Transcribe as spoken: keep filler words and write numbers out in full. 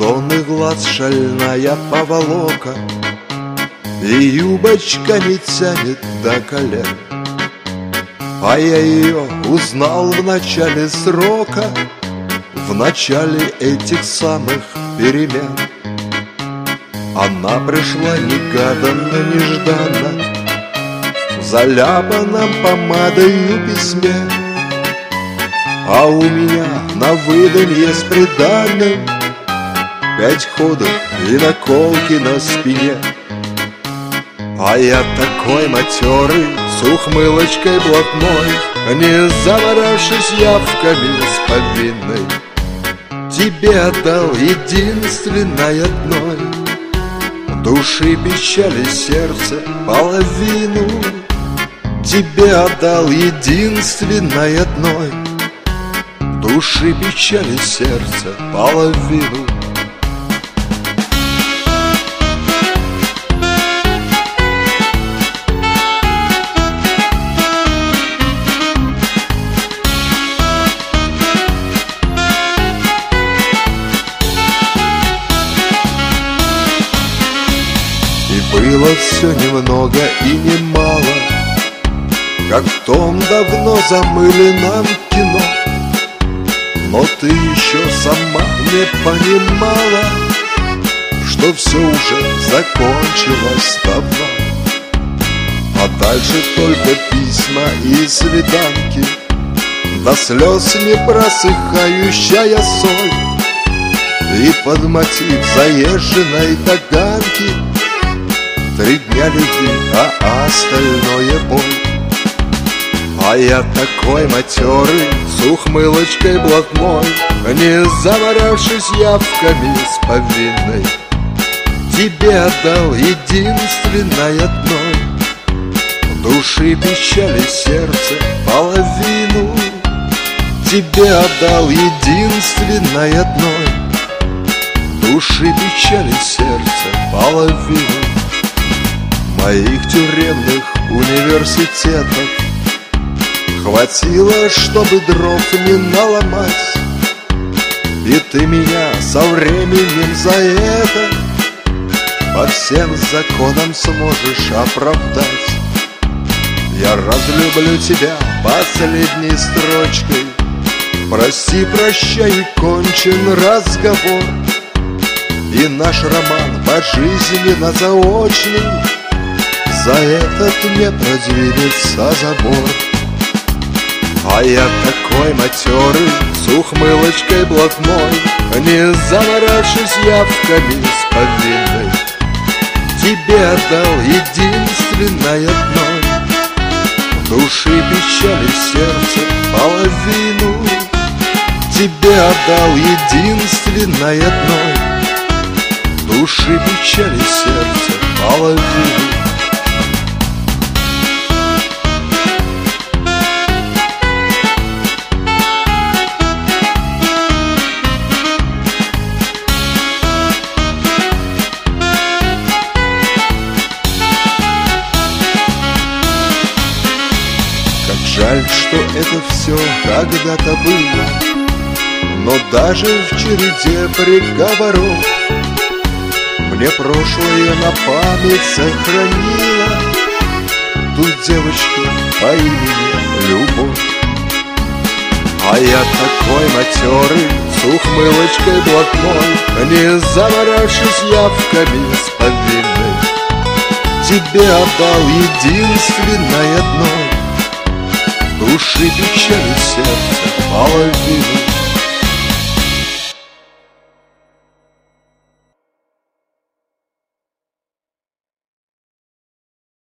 сонный глаз шальная поволока, и юбочками тянет до колен. А я ее узнал в начале срока, в начале этих самых перемен. Она пришла негаданно, нежданно, в заляпанном помадою письме. А у меня на выданье с приданным пять ходов и наколки на спине. А я такой матерый, с ухмылочкой блатной, не заморавшись явками с повинной, тебе отдал единственной одной души, печали, сердце половину. Тебе отдал единственной одной души, печали, сердце половину. Было все немного и немало, как в том давно замыленном кино. Но ты еще сама не понимала, что все уже закончилось давно. А дальше только письма и свиданки, до слез не просыхающая соль. И под мотив заезженной таганки три дня любви, а остальное боль. А я такой матерый, с ухмылочкой блатной, не заморавшись явками с повинной, тебе отдал единственной одной души, печали, сердце половину. Тебе отдал единственной одной души, печали, сердце половину. Моих тюремных университетов хватило, чтобы дров не наломать, и ты меня со временем за это по всем законам сможешь оправдать. Я разлюблю тебя последней строчкой, прости, прощай, кончен разговор, и наш роман пожизненно заочный за этот не продвинется забор. А я такой матерый, с ухмылочкой блатной, не заморавшись явками с повинной, тебе отдал единственной одной души, печали, сердце половину. Тебе отдал единственной одной души, печали, сердце половину. Жаль, что это все когда-то было, но даже в череде приговоров мне прошлое на память сохранило ту девочку по имени Любовь. А я такой матерый, с ухмылочкой блатной, не заморавшись явками с повинной, тебе отдал единственной одной души, печали, сердце половину.